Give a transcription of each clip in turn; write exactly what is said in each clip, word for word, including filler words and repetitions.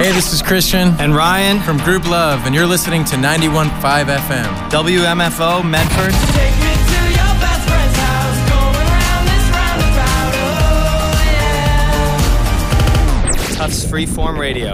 Hey, this is Christian and Ryan from Group Love, and you're listening to ninety-one point five F M. W M F O, Medford. Take me to your best friend's house, going round this roundabout, oh yeah. Tufts Freeform Radio.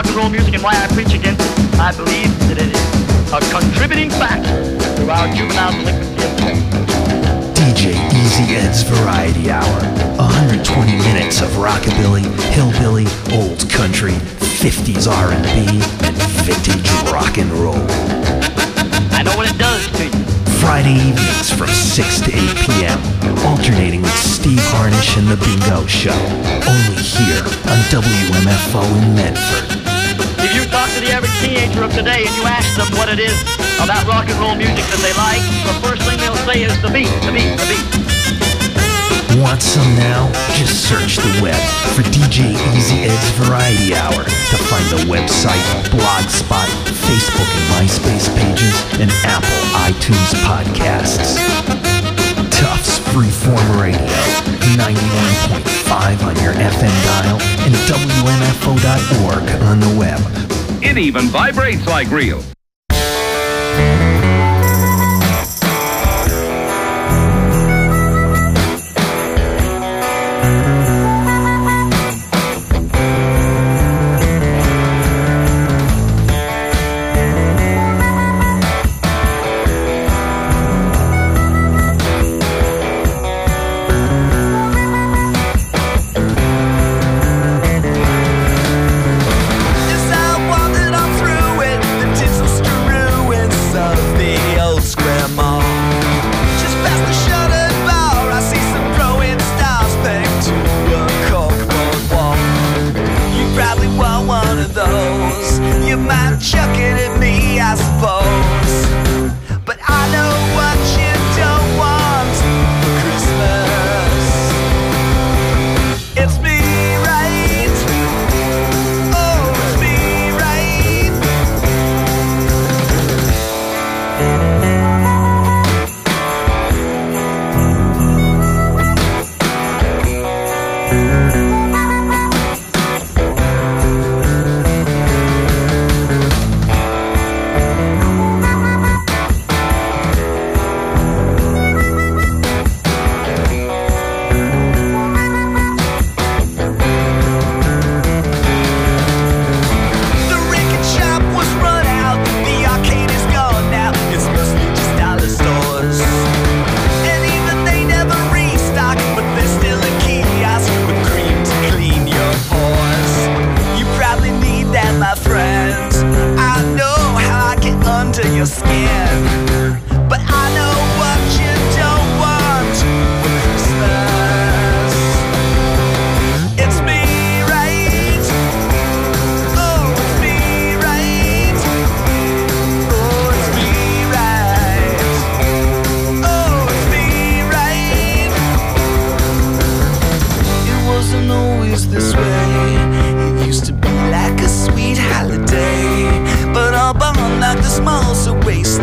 rock and roll music and why I preach against it, I believe that it is a contributing factor to our juvenile delinquency of today. D J Easy Ed's Variety Hour. one hundred twenty minutes of rockabilly, hillbilly, old country, fifties R and B, and vintage rock and roll. I know what it does to you. Friday evenings from six to eight p.m. Alternating with Steve Harnish and The Bingo Show. Only here on W M F O in Medford. If you talk to the average teenager of today and you ask them what it is about rock and roll music that they like, the first thing they'll say is the beat, the beat, the beat. Want some now? Just search the web for D J Easy Ed's Variety Hour to find the website, Blogspot, Facebook and MySpace pages, and Apple iTunes podcasts. Tufts Freeform Radio, ninety-one point five on your F M dial, and W M F O dot org on the web. It even vibrates like real. Small, so waste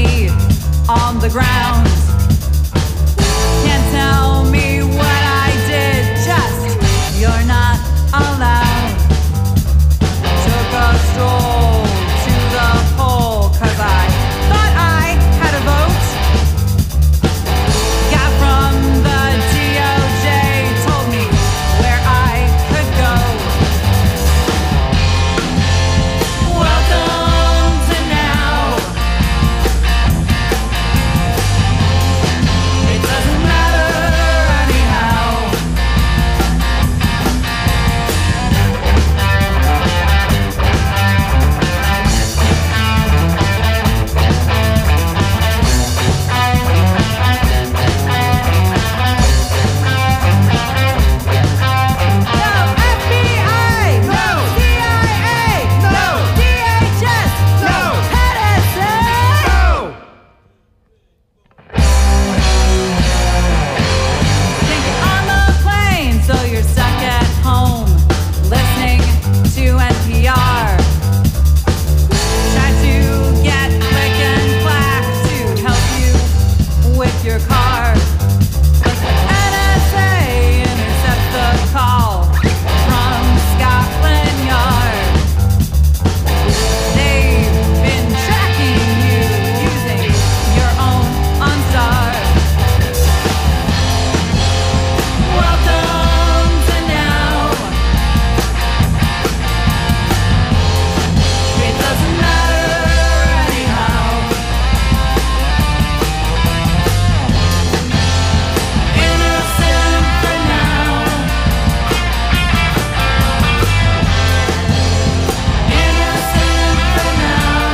me on the ground. Can't tell me what I did, just you're not allowed. Took a stroll to the poll, cause I thought I had a vote. Got from the D O J, told me where I could go. Welcome to now. It doesn't matter anyhow. No F B I, no C I A, no D H S, no Edison. Can't get on the plane, so you're stuck at home, listening to N P R. Try to get click and clack to help you with your car. But the N S A intercepts the call from Scotland Yard. They've been tracking you using your own OnStar. Welcome to now. It doesn't matter anyhow. Innocent for now. Innocent for now.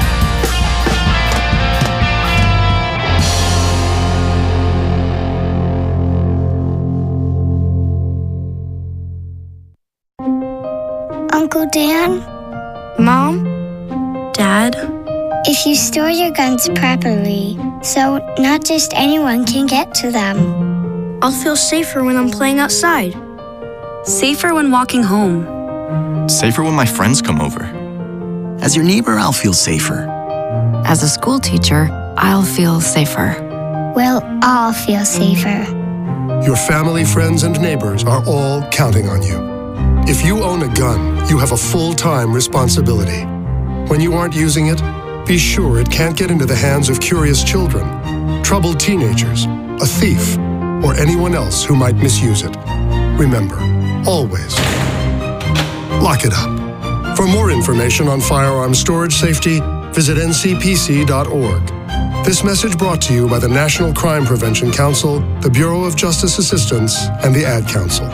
Uncle Dan, Mom? Dad? if you store your guns properly, so not just anyone can get to them. I'll feel safer when I'm playing outside. Safer when walking home. Safer when my friends come over. As your neighbor, I'll feel safer. As a school teacher, I'll feel safer. We'll all feel safer. Your family, friends, and neighbors are all counting on you. If you own a gun, you have a full-time responsibility. When you aren't using it, be sure it can't get into the hands of curious children, troubled teenagers, a thief, or anyone else who might misuse it. Remember, always, lock it up. For more information on firearm storage safety, visit N C P C dot org. This message brought to you by the National Crime Prevention Council, the Bureau of Justice Assistance, and the Ad Council.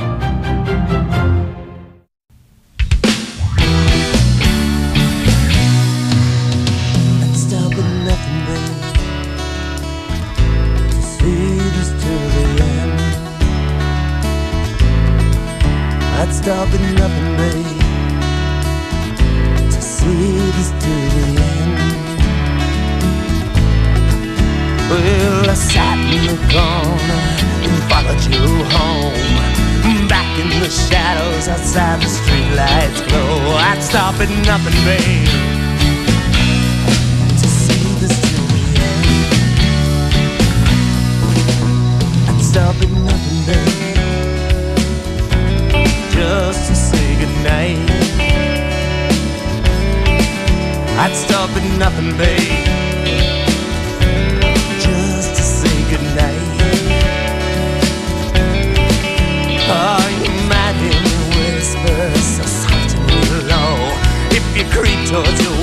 I'd stop at nothing, babe, to see this to the end. Well, I sat in the corner and followed you home, back in the shadows outside the streetlights glow. I'd stop at nothing, babe, to see this to the end. I'd stop at nothing, babe, just to say goodnight. I'd stop at nothing, babe, just to say goodnight. Oh, you might hear me whisper so soft and low if you creep towards your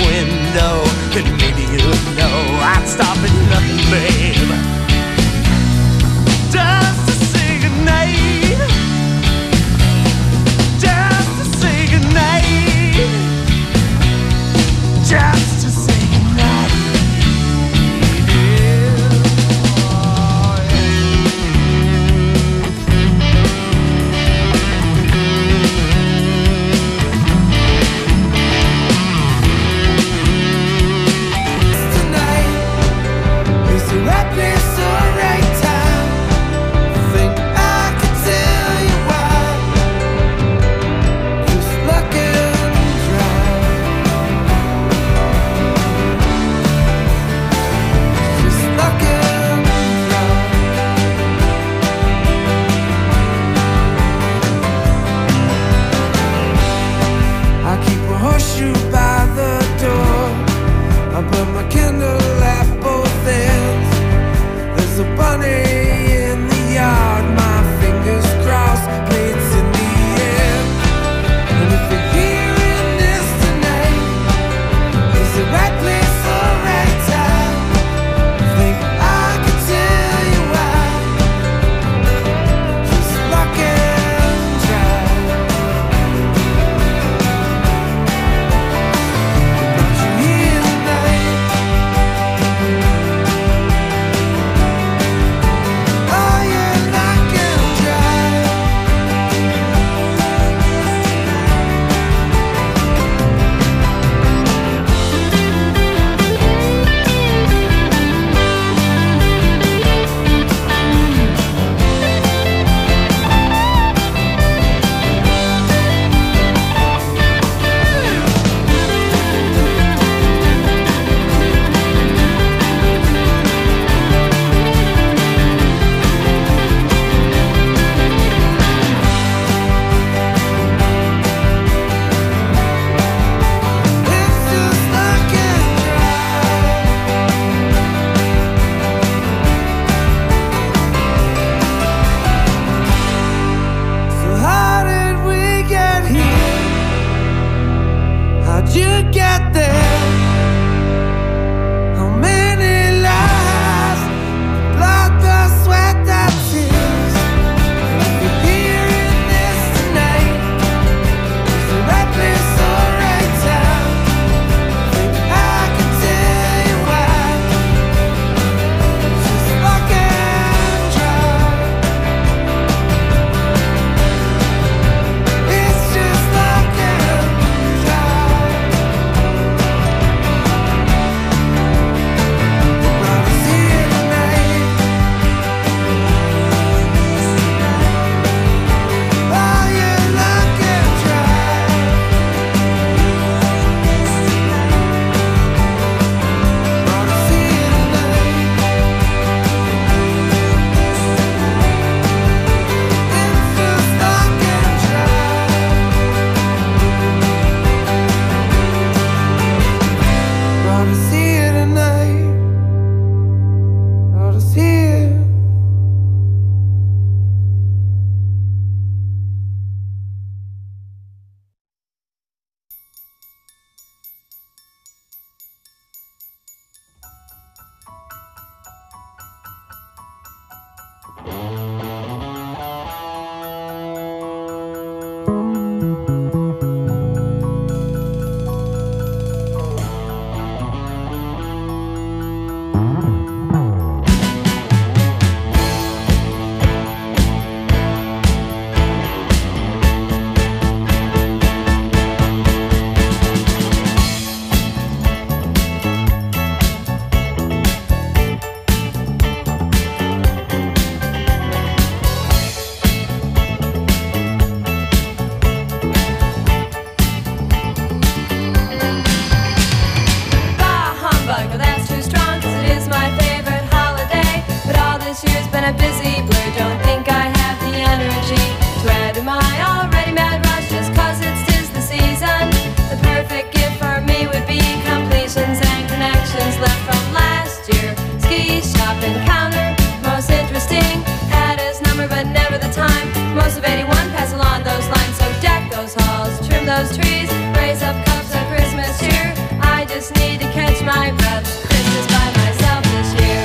whiskey shop encounter. Most interesting, had his number but never the time. Most of eighty-one pass along those lines. So deck those halls, trim those trees, raise up cups of Christmas cheer. I just need to catch my breath. Christmas by myself this year.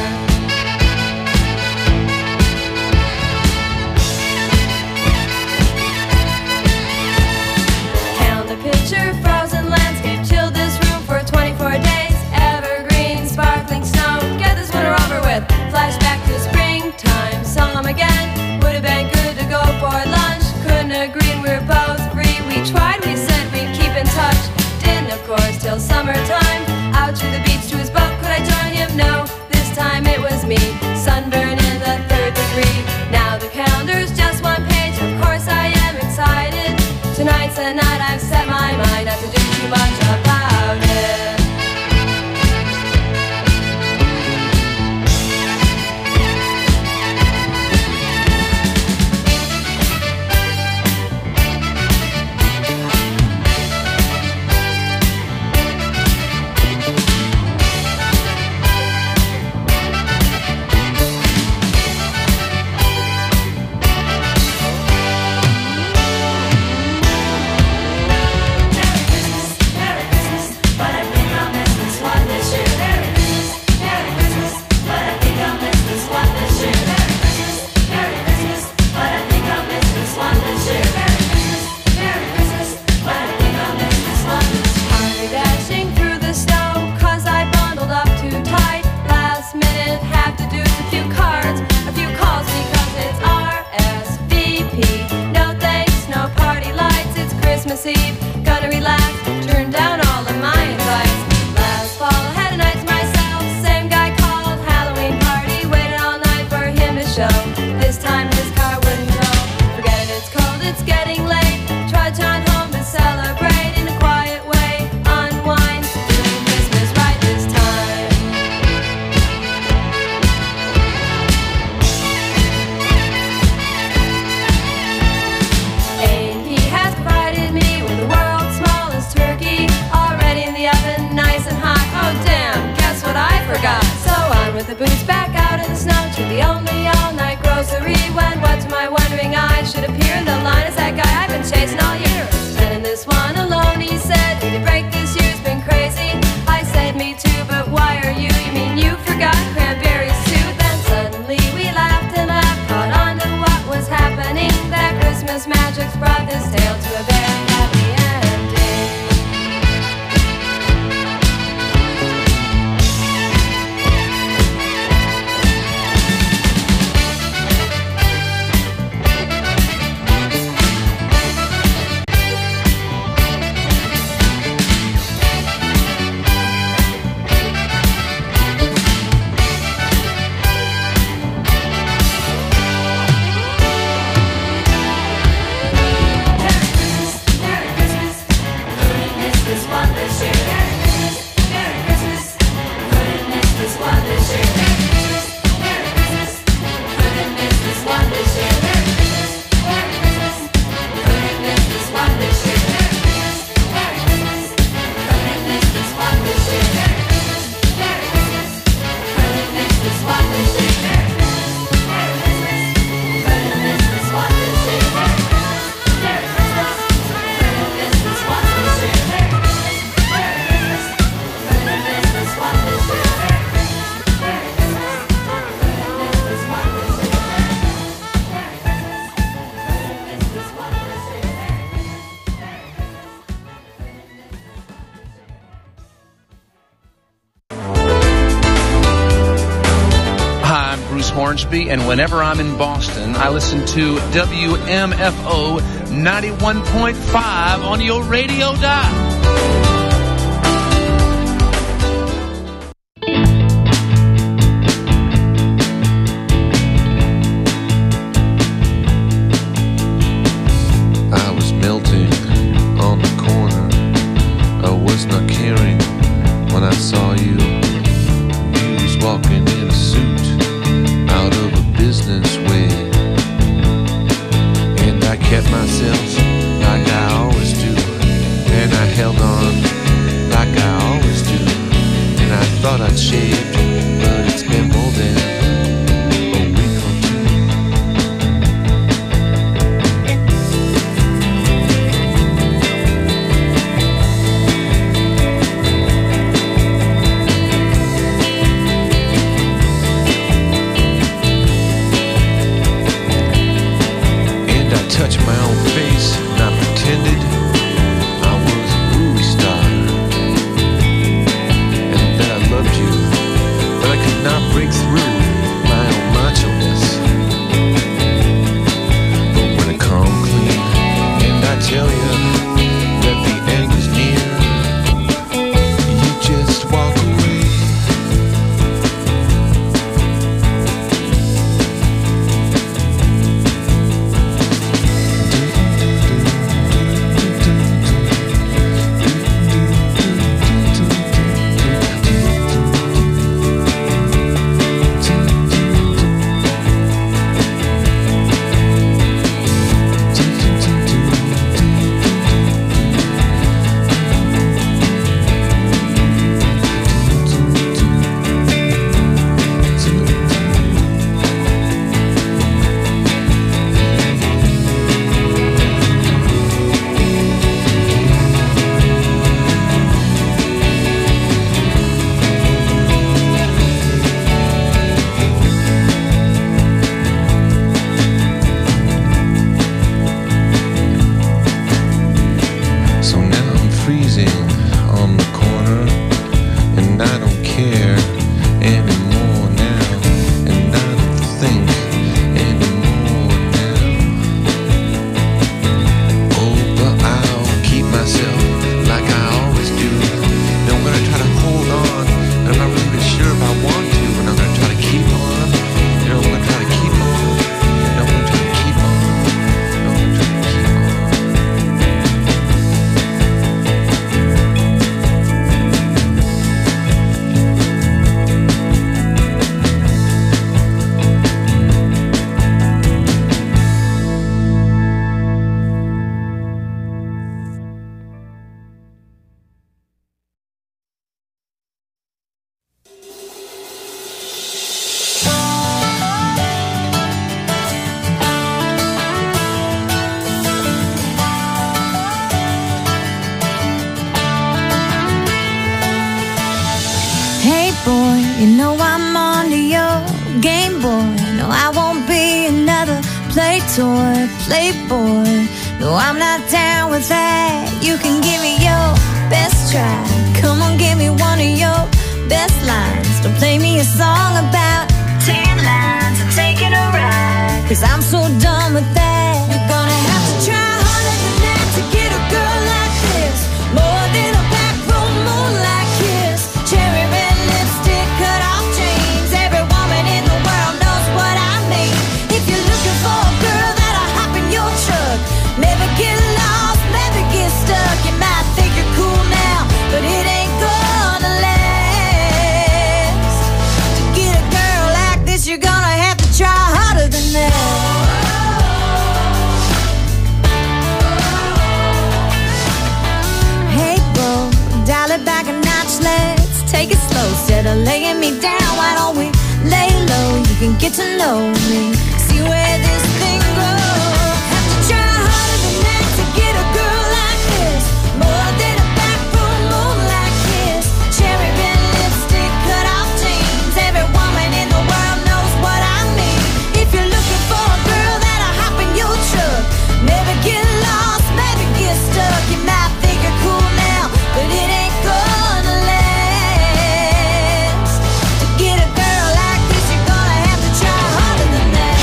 Picture frozen landscape, chilled this room for twenty-four days. Evergreen, sparkling snow, get this winter over with. Flashback to springtime, saw him again. Would have been good to go for lunch. Couldn't agree, and we were both free. We tried, we said we'd keep in touch. Didn't, of course, till summertime. Out to the beach to his boat, could I join him? No, this time it was me. Sunburn in the third degree. Now the calendar's just one page. Of course I am excited. Tonight's the night I've set my mind not to do too much about it. Gonna relax, turn down all of my advice. Last fall I had a night to myself. Same guy called, Halloween party. Waited all night for him to show. This time his car wouldn't go. Forget it, it's cold, it's getting late. Trudge on home to celebrate in a quiet way. Unwind, doing Christmas right this time. A and P has provided me with the world's smallest turkey, already in the oven, nice and hot. Oh damn, guess what I forgot? So on with the boots, back out in the snow to the only all-night grocery. When what to my wondering eyes should appear in the line is that guy I've been chasing all year. Spending this one alone, he said. Need to break this year's been crazy. I said me too, but why are you? You mean you forgot cranberries too? Then suddenly we laughed and laughed, caught on to what was happening. That Christmas magic's brought this tale to a very happy ending. Hornsby, and whenever I'm in Boston, I listen to W M F O ninety-one point five on your radio dial. I was melting on the corner. I was not caring when I saw you. You was walking in a suit out of a business way, and I kept myself like I always do, and I held on touched my own face and I pretended I was a movie star and that I loved you, but I could not break through my own macho-ness. But when I come clean and I tell you that the end is near, you just walk away. You know I'm onto your Game Boy. No, I won't be another play toy, playboy. No, I'm not down with that. You can give me your best try. Come on, give me one of your best lines. Don't play me a song about ten lines and taking a ride, 'cause I'm so done with that. You're gonna have to try harder than that to get a girl like this. More than a backroom moonlight kiss. Cherry red lipstick, cut off jeans. Every woman in the world knows what I mean. If you're looking for a girl that'll hop in your truck, never get lost, never get stuck. You might think you're cool now, but it ain't gonna last. To get a girl like this, you're gonna have to try harder than that. Hey, bro, dial it back a notch, let's take it slow. Instead of laying me down, why don't we lay low? You can get to know me, see where this thing goes. Have to try harder than that to get a girl like this. More than a backroom moonlight kiss. Cherry red lipstick, cut off jeans. Every woman in the world knows what I mean. If you're looking for a girl that'll hop in your truck, never get lost, never get stuck. You might think you're cool now, but it ain't gonna last. To get a girl like this, you're gonna have to try harder than that.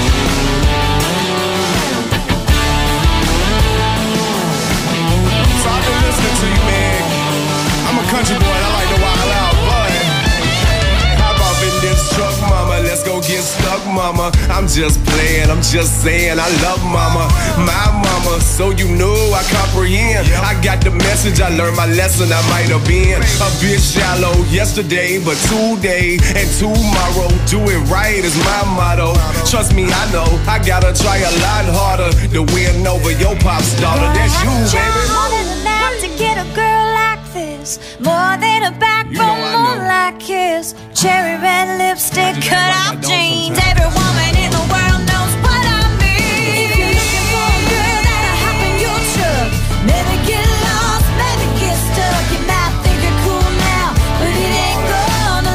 So I've been listening to you, man. I'm a country boy, I like to wild out, but how about in this truck, mama? Let's go get stuck, mama. I'm just playing, I'm just saying I love mama, my mama. So you know I comprehend. I got the message, I learned my lesson. I might have been a bit shallow yesterday, but today and tomorrow, do it right is my motto. Trust me, I know I gotta try a lot harder to win over your pop's daughter. That's you, baby. Harder than that to get a girl like this. More than a backroom moonlight kiss. Cherry red lipstick, cut off jeans. Every woman in the world knows what I mean. If you're looking for a girl that'll hop in your truck, never get lost, never get stuck. You might think you're cool now, but it ain't gonna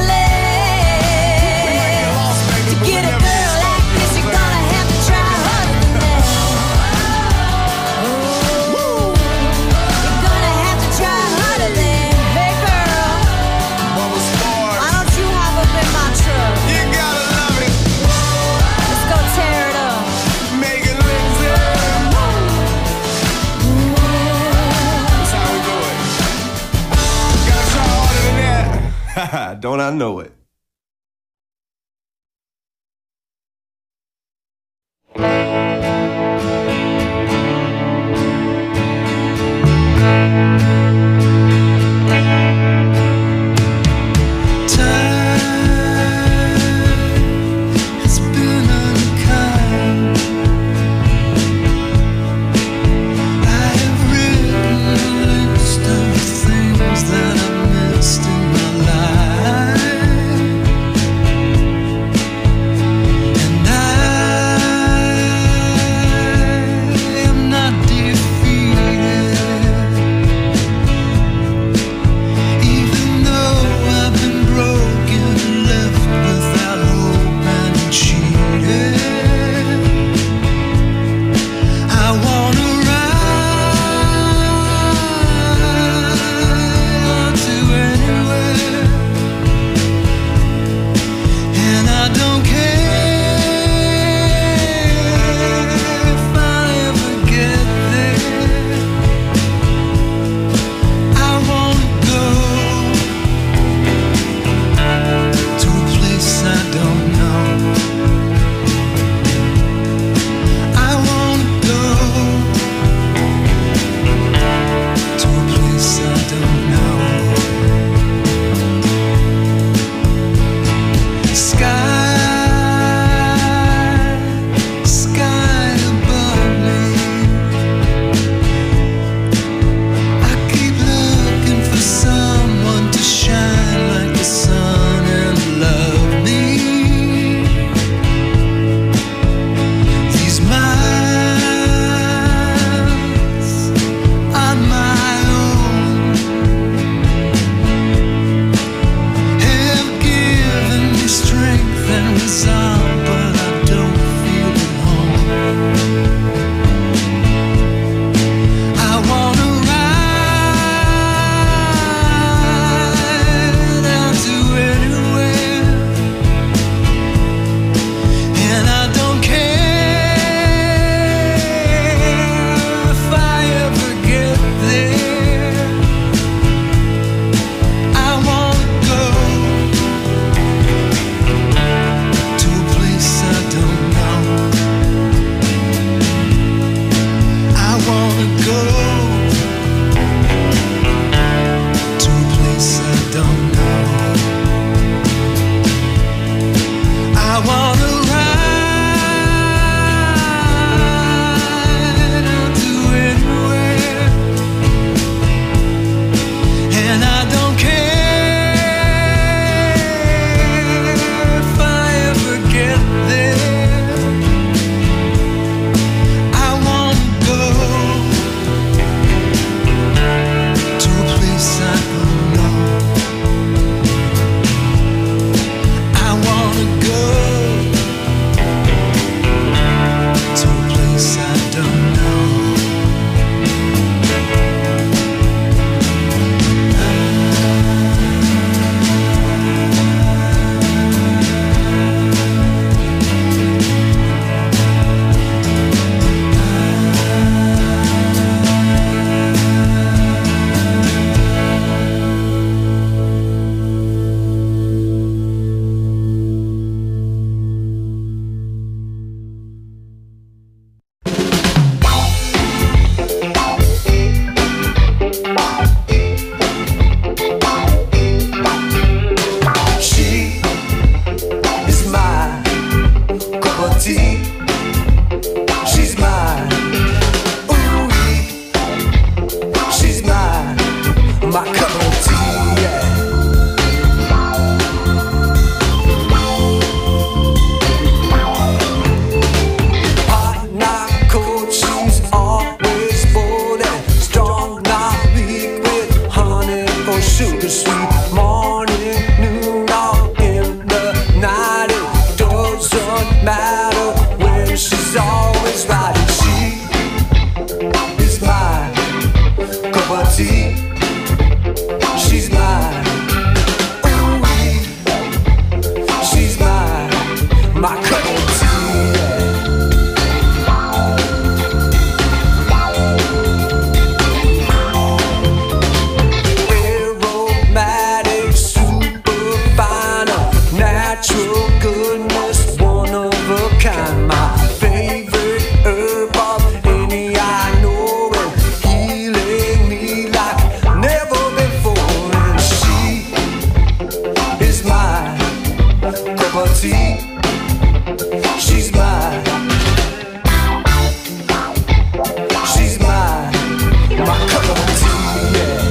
last. To get a girl like this, you're gonna have to try harder than that. I know it. Go tea. She's mine. She's mine. My cup of tea, yeah.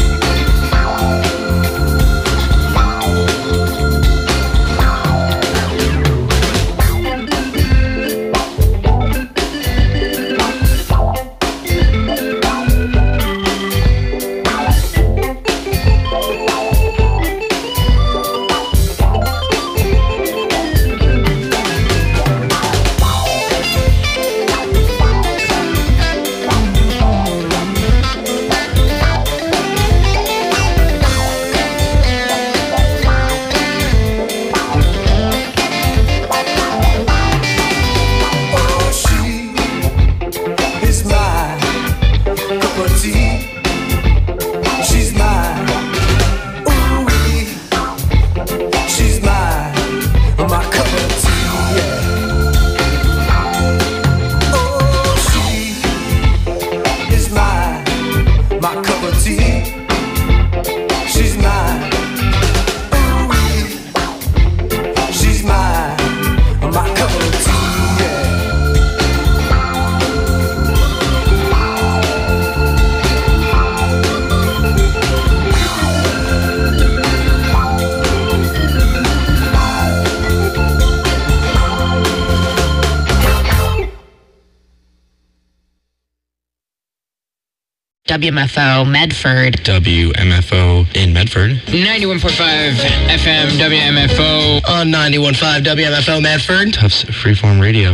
W M F O Medford. W M F O in Medford. ninety-one point five F M W M F O. On ninety-one point five W M F O Medford. Tufts Freeform Radio.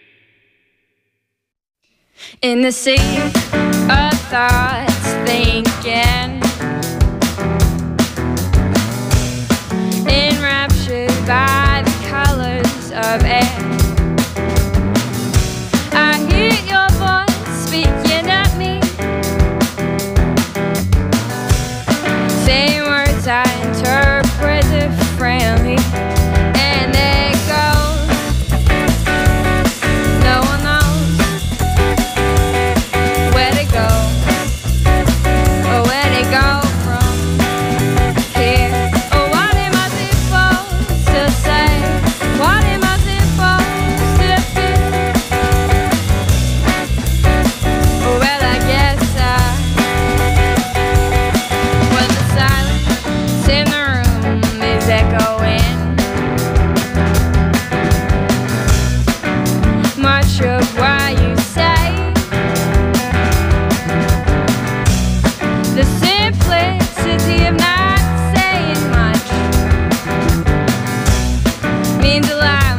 In the sea of thoughts thinking, enraptured by the colors of air, I hear your voice speaking at me, saying words I interpret differently, and they go, no one knows where to go, or where to go from here. Oh, what am I supposed to say? What am I supposed to feel? Well, I guess I, when the silence in the room is echoing, much of what you say, the simplicity of not saying much means a lot